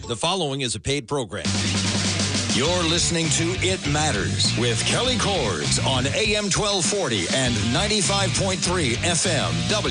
The following is a paid program. You're listening to It Matters with Kelly Cords on AM 1240 and 95.3 FM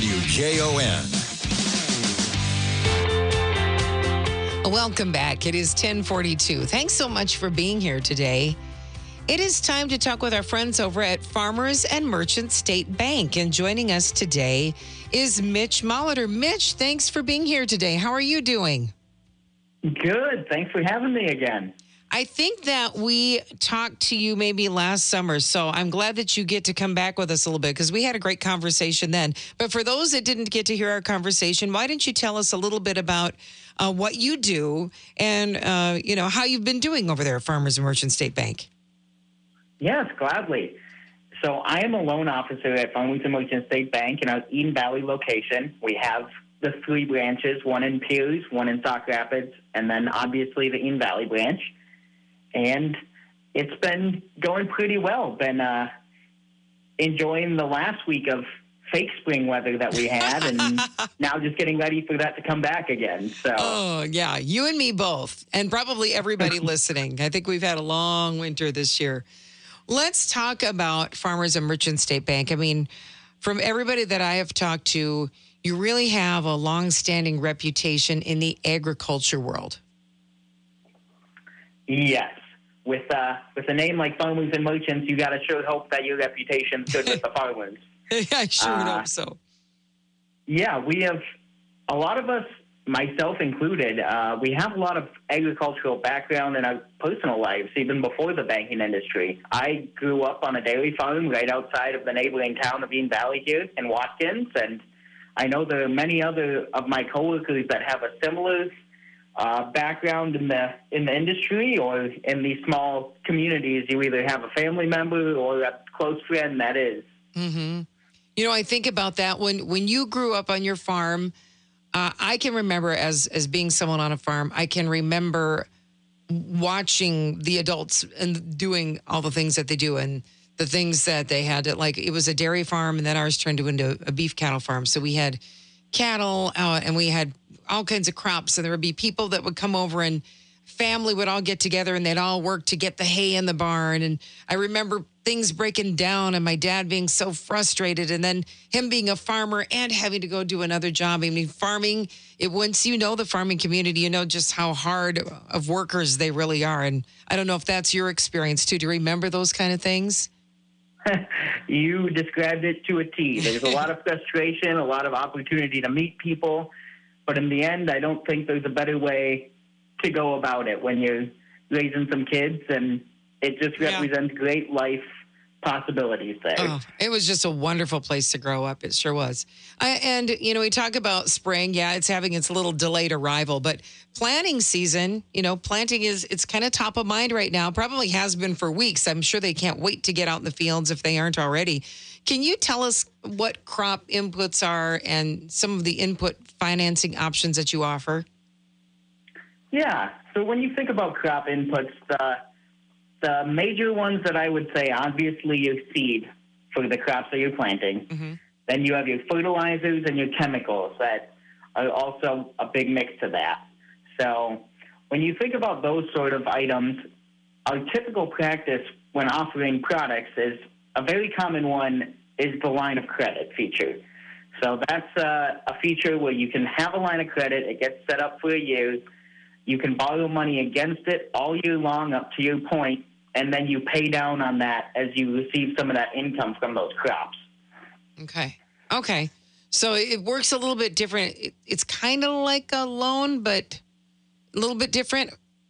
WJON. Welcome back. It is 10:42. Thanks so much for being here today. It is time to talk with our friends over at Farmers and Merchant State Bank. And joining us today is Mitch Molitor. Mitch, thanks for being here today. How are you doing? Good. Thanks for having me again. I think that we talked to you maybe last summer, so I'm glad that you get to come back with us a little bit because we had a great conversation then. But for those that didn't get to hear our conversation, why don't you tell us a little bit about what you do and, how you've been doing over there at Farmers and Merchant State Bank? Yes, gladly. So I am a loan officer at Farmers and Merchant State Bank in our Eden Valley location. We have the 3 branches, one in Pierce, one in Sauk Rapids, and then obviously the Eden Valley branch. And it's been going pretty well. Been enjoying the last week of fake spring weather that we had, and now just getting ready for that to come back again. So, oh, yeah, you and me both, and probably everybody listening. I think we've had a long winter this year. Let's talk about Farmers and Merchant State Bank. I mean, from everybody that I have talked to, you really have a long-standing reputation in the agriculture world. Yes. With a name like Farmers and Merchants, you got to sure hope that your reputation's good with the farmers. I sure hope so. Yeah, we have, a lot of us, myself included, we have a lot of agricultural background in our personal lives, even before the banking industry. I grew up on a dairy farm right outside of the neighboring town of Eden Valley here in Watkins, and I know there are many other of my coworkers that have a similar background in the industry or in these small communities. You either have a family member or a close friend that is. Mm-hmm. I think about that when you grew up on your farm. I can remember as being someone on a farm. I can remember watching the adults and doing all the things that they do and the things that they had to, like, it was a dairy farm and then ours turned into a beef cattle farm. So we had cattle and we had all kinds of crops, and there would be people that would come over and family would all get together and they'd all work to get the hay in the barn. And I remember things breaking down and my dad being so frustrated, and then him being a farmer and having to go do another job. I mean, farming, once you know the farming community, you know just how hard of workers they really are. And I don't know if that's your experience too. Do you remember those kind of things? You described it to a T. There's a lot of frustration, a lot of opportunity to meet people. But in the end, I don't think there's a better way to go about it when you're raising some kids, and it just represents great life possibilities there. Oh, it was just a wonderful place to grow up. It sure was. We talk about spring. Yeah, it's having its little delayed arrival, but planting season, planting it's kind of top of mind right now. Probably has been for weeks. I'm sure they can't wait to get out in the fields if they aren't already. Can you tell us what crop inputs are and some of the input financing options that you offer? Yeah. So when you think about crop inputs, the major ones that I would say, obviously, your seed for the crops that you're planting. Mm-hmm. Then you have your fertilizers and your chemicals that are also a big mix to that. So when you think about those sort of items, our typical practice when offering products is a very common one is the line of credit feature. So that's a feature where you can have a line of credit. It gets set up for a year. You can borrow money against it all year long up to your point, and then you pay down on that as you receive some of that income from those crops. Okay. So it works a little bit different. It's kind of like a loan, but a little bit different.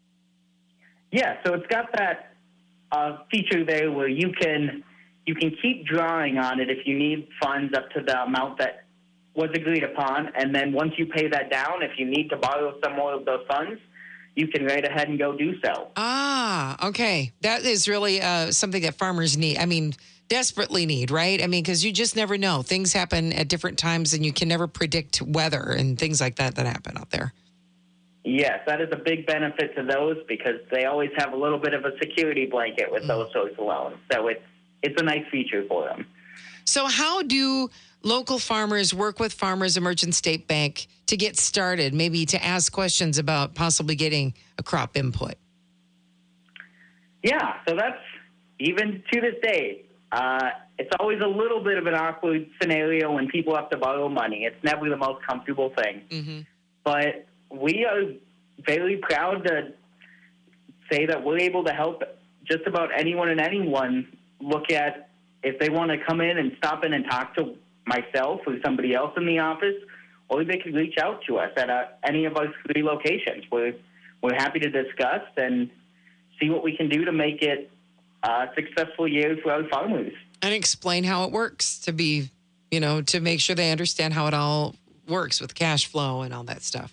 Yeah, so it's got that feature there where you can keep drawing on it if you need funds up to the amount that was agreed upon. And then once you pay that down, if you need to borrow some more of those funds, you can right ahead and go do so. Ah, okay. That is really something that farmers need. I mean, desperately need, right? I mean, because you just never know. Things happen at different times and you can never predict weather and things like that happen out there. Yes, that is a big benefit to those because they always have a little bit of a security blanket with those sorts of loans. So it's a nice feature for them. So how do local farmers work with Farmers and Merchant State Bank to get started, maybe to ask questions about possibly getting a crop input? Yeah, so that's, even to this day, it's always a little bit of an awkward scenario when people have to borrow money. It's never the most comfortable thing. Mm-hmm. But we are very proud to say that we're able to help just about anyone and anyone look at if they want to come in and stop in and talk to myself or somebody else in the office, or they can reach out to us at any of our 3 locations. We're happy to discuss and see what we can do to make it a successful year for our farmers. And explain how it works to be, to make sure they understand how it all works with cash flow and all that stuff.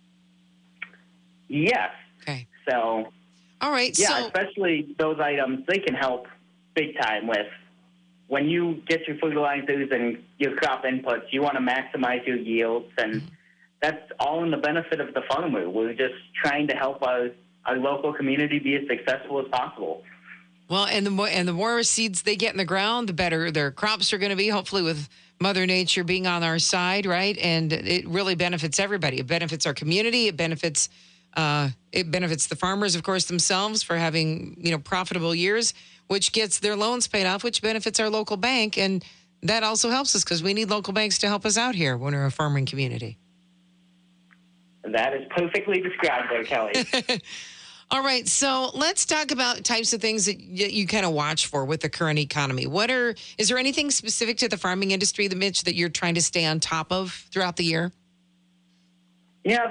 Yes. Okay. So, all right. Yeah, so, especially those items, they can help big time with when you get your fertilizers and your crop inputs, you want to maximize your yields, and that's all in the benefit of the farmer. We're just trying to help our local community be as successful as possible. well, and the more seeds they get in the ground, the better their crops are going to be, hopefully with Mother Nature being on our side, right? And it really benefits everybody. It benefits our community. It benefits the farmers, of course, themselves for having, profitable years, which gets their loans paid off, which benefits our local bank. And that also helps us because we need local banks to help us out here when we're a farming community. That is perfectly described there, Kelly. All right. So let's talk about types of things that you kind of watch for with the current economy. Is there anything specific to the farming industry, Mitch, that you're trying to stay on top of throughout the year? Yeah,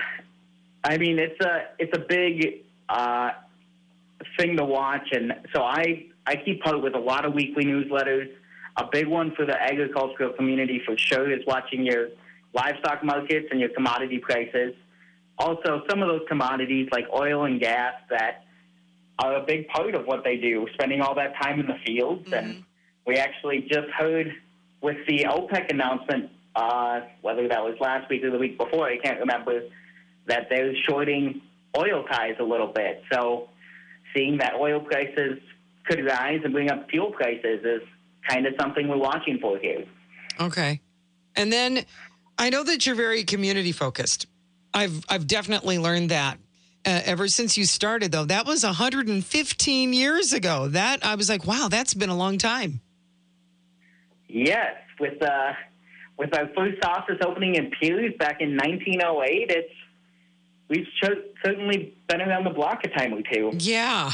it's a big thing to watch, and so I keep up with a lot of weekly newsletters. A big one for the agricultural community for sure is watching your livestock markets and your commodity prices. Also, some of those commodities like oil and gas that are a big part of what they do, spending all that time in the fields. Mm-hmm. And we actually just heard with the OPEC announcement, whether that was last week or the week before, I can't remember, that they're shorting oil ties a little bit. So seeing that oil prices could rise and bring up fuel prices is kind of something we're watching for here. Okay. And then I know that you're very community focused. I've definitely learned that ever since you started, though. That was 115 years ago. That I was like, wow, that's been a long time. Yes. With our first office opening in Pews back in 1908, we've certainly been around the block a time or two. Yeah.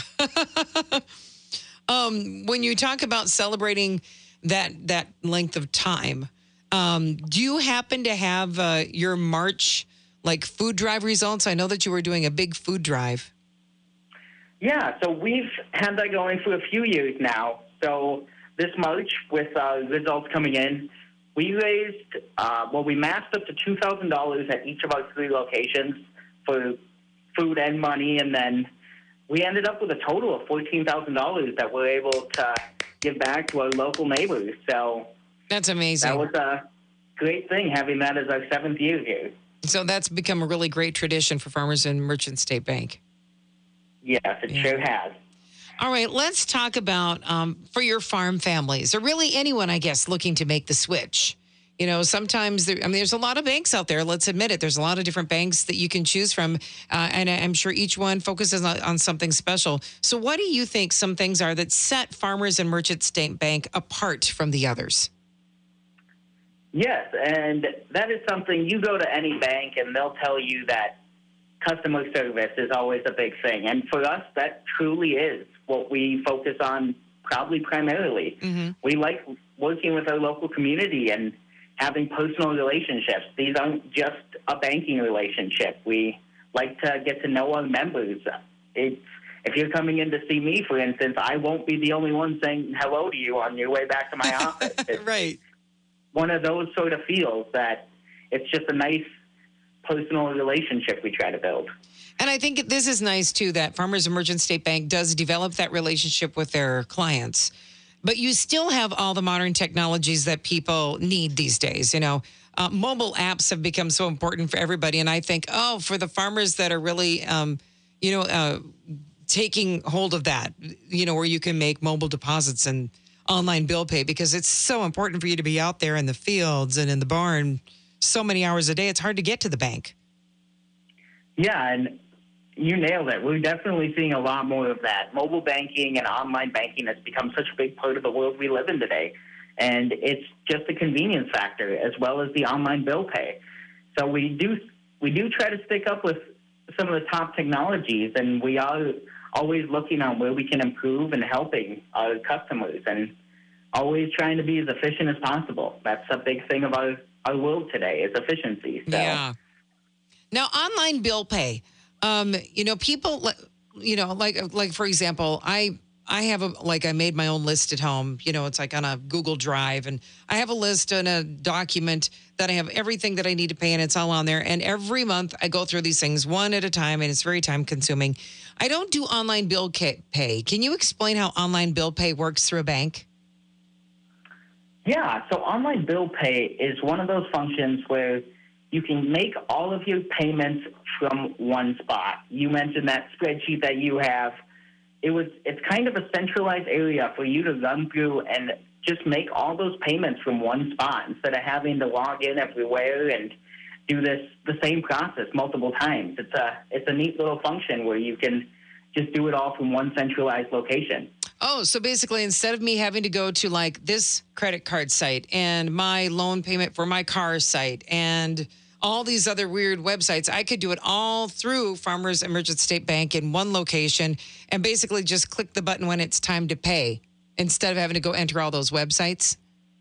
When you talk about celebrating that length of time, do you happen to have your March food drive results? I know that you were doing a big food drive. Yeah, so we've had that going for a few years now. So this March, with results coming in, we raised, we matched up to $2,000 at each of our 3 locations for food and money, and then we ended up with a total of $14,000 that we're able to give back to our local neighbors. So that's amazing. That was a great thing, having that as our 7th year here. So that's become a really great tradition for Farmers and Merchant State Bank. Yes, it sure has. All right, let's talk about for your farm families, or really anyone, I guess, looking to make the switch. Sometimes there's a lot of banks out there. Let's admit it. There's a lot of different banks that you can choose from, and I'm sure each one focuses on something special. So what do you think some things are that set Farmers and Merchant State Bank apart from the others? Yes, and that is something, you go to any bank and they'll tell you that customer service is always a big thing. And for us, that truly is what we focus on probably primarily. Mm-hmm. We like working with our local community and having personal relationships. These aren't just a banking relationship. We like to get to know our members. If you're coming in to see me, for instance, I won't be the only one saying hello to you on your way back to my office. Right. One of those sort of feels that it's just a nice personal relationship we try to build. And I think this is nice, too, that Farmers and Merchant State Bank does develop that relationship with their clients. But you still have all the modern technologies that people need these days. Mobile apps have become so important for everybody. And I think, for the farmers that are really, taking hold of that, where you can make mobile deposits and online bill pay, because it's so important for you to be out there in the fields and in the barn so many hours a day, it's hard to get to the bank. Yeah, and you nailed it. We're definitely seeing a lot more of that. Mobile banking and online banking has become such a big part of the world we live in today. And it's just a convenience factor as well as the online bill pay. So we do try to stick up with some of the top technologies, and we are always looking on where we can improve and helping our customers and always trying to be as efficient as possible. That's a big thing of our world today is efficiency. So. Yeah. Now, online bill pay, people, like for example, I have I made my own list at home. It's like on a Google Drive, and I have a list and a document that I have everything that I need to pay, and it's all on there. And every month I go through these things one at a time, and it's very time consuming. I don't do online bill pay. Can you explain how online bill pay works through a bank? Yeah, so online bill pay is one of those functions where you can make all of your payments from one spot. You mentioned that spreadsheet that you have. It's kind of a centralized area for you to run through and just make all those payments from one spot instead of having to log in everywhere and do the same process multiple times. It's a neat little function where you can just do it all from one centralized location. Oh, so basically, instead of me having to go to like this credit card site and my loan payment for my car site and all these other weird websites, I could do it all through Farmers and Merchant State Bank in one location and basically just click the button when it's time to pay instead of having to go enter all those websites?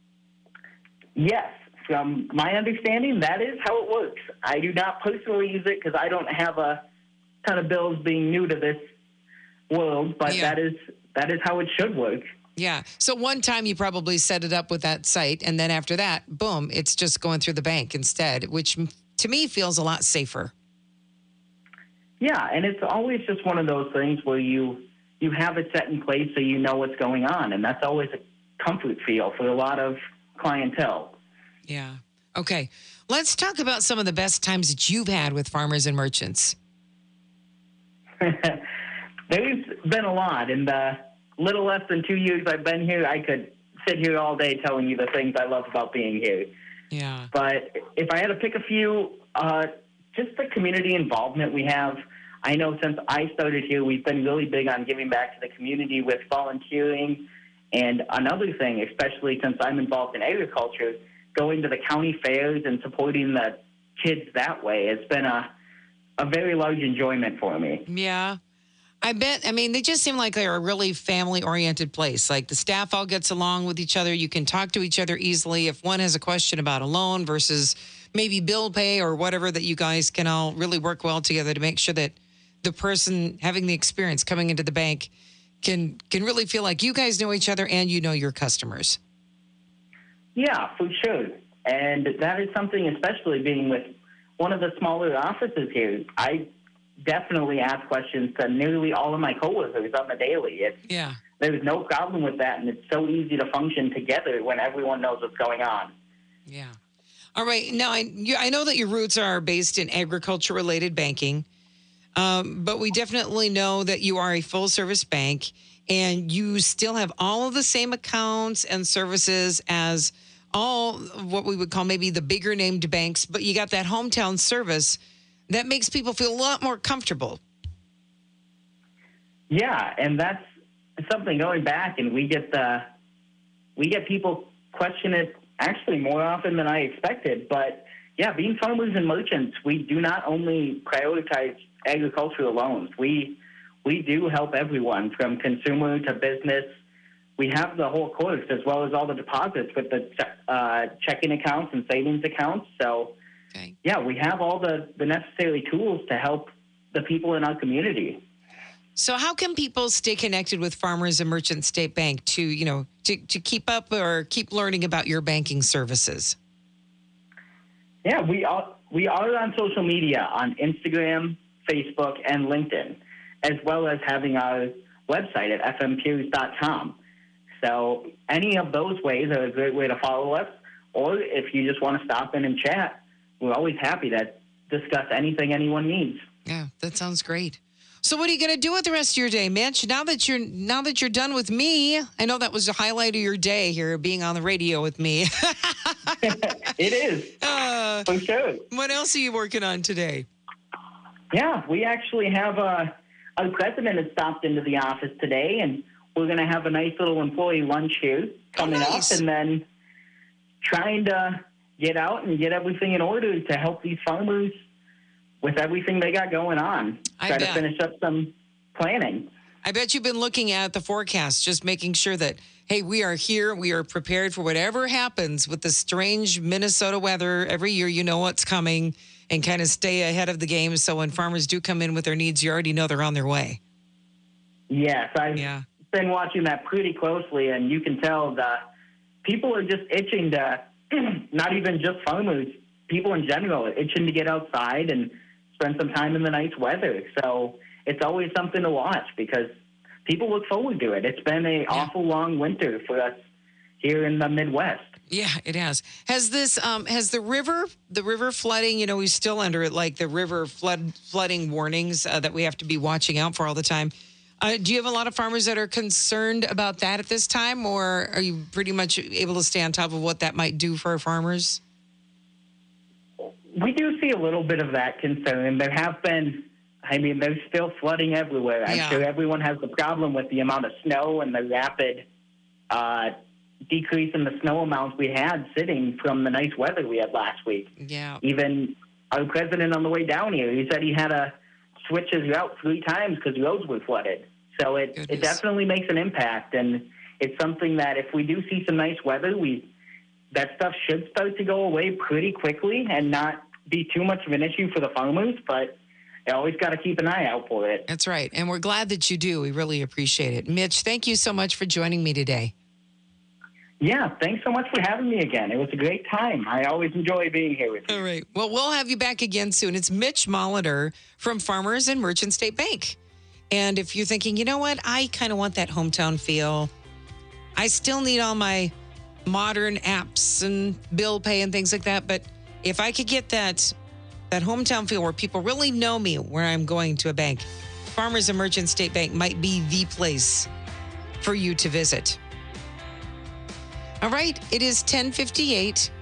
Yes. From my understanding, that is how it works. I do not personally use it because I don't have a ton of bills being new to this world, but Yeah. that is how it should work. Yeah. So one time you probably set it up with that site, and then after that, boom, it's just going through the bank instead, which to me feels a lot safer. Yeah, and it's always just one of those things where you have it set in place so you know what's going on, and that's always a comfort feel for a lot of clientele. Yeah. Okay. Let's talk about some of the best times that you've had with Farmers and Merchants. There's been a lot. In the little less than 2 years I've been here, I could sit here all day telling you the things I love about being here. Yeah. But if I had to pick a few, just the community involvement we have. I know since I started here, we've been really big on giving back to the community with volunteering. And another thing, especially since I'm involved in agriculture, going to the county fairs and supporting the kids that way has been a very large enjoyment for me. Yeah. I bet. I mean, they just seem like they're a really family-oriented place. Like the staff all gets along with each other. You can talk to each other easily. If one has a question about a loan versus maybe bill pay or whatever, that you guys can all really work well together to make sure that the person having the experience coming into the bank can really feel like you guys know each other and you know your customers. Yeah, for sure. And that is something, especially being with one of the smaller offices here, I definitely ask questions to nearly all of my coworkers on the daily. There's no problem with that, and it's so easy to function together when everyone knows what's going on. Yeah. All right. Now, I know that your roots are based in agriculture-related banking, but we definitely know that you are a full-service bank, and you still have all of the same accounts and services as all of what we would call maybe the bigger named banks, but you got that hometown service that makes people feel a lot more comfortable. Yeah, and that's something going back, and we get people question it actually more often than I expected. But yeah, being Farmers and Merchants, we do not only prioritize agricultural loans. We do help everyone from consumer to business. We have the whole course as well as all the deposits with the checking accounts and savings accounts. So, Okay. Yeah, we have all the necessary tools to help the people in our community. So how can people stay connected with Farmers and Merchant State Bank to keep up or keep learning about your banking services? Yeah, we are on social media on Instagram, Facebook, and LinkedIn, as well as having our website at fmpeers.com. So any of those ways are a great way to follow us. Or if you just want to stop in and chat, we're always happy to discuss anything anyone needs. Yeah, that sounds great. So what are you going to do with the rest of your day, Mitch? Now that you're done with me, I know that was the highlight of your day here, being on the radio with me. It is, for sure. What else are you working on today? Yeah, we actually have our president has stopped into the office today, and we're going to have a nice little employee lunch here coming up, and then trying to get out and get everything in order to help these farmers with everything they got going on. Try to finish up some planning. I bet you've been looking at the forecast, just making sure that, hey, we are here. We are prepared for whatever happens with the strange Minnesota weather. Every year you know what's coming and kind of stay ahead of the game. So when farmers do come in with their needs, you already know they're on their way. Yes, I've been watching that pretty closely, and you can tell the people are just itching to, not even just farmers, people in general are itching to get outside and spend some time in the nice weather. So it's always something to watch because people look forward to it. It's been an awful long winter for us here in the Midwest. Yeah, it has. Has this has the river flooding, you know, we're still under it, like the river flooding warnings that we have to be watching out for all the time. Do you have a lot of farmers that are concerned about that at this time, or are you pretty much able to stay on top of what that might do for our farmers? We do see a little bit of that concern. There have been, there's still flooding everywhere. I'm sure everyone has the problem with the amount of snow and the rapid decrease in the snow amounts we had sitting from the nice weather we had last week. Yeah. Even our president on the way down here, he said he had to switch his route 3 times because roads were flooded. So it definitely makes an impact, and it's something that if we do see some nice weather, that stuff should start to go away pretty quickly and not be too much of an issue for the farmers, but you always got to keep an eye out for it. That's right, and we're glad that you do. We really appreciate it. Mitch, thank you so much for joining me today. Yeah, thanks so much for having me again. It was a great time. I always enjoy being here with you. All right. Well, we'll have you back again soon. It's Mitch Molitor from Farmers and Merchant State Bank. And if you're thinking, you know what, I kind of want that hometown feel. I still need all my modern apps and bill pay and things like that. But if I could get that hometown feel where people really know me where I'm going to a bank, Farmers and Merchant State Bank might be the place for you to visit. All right, it is 10:58.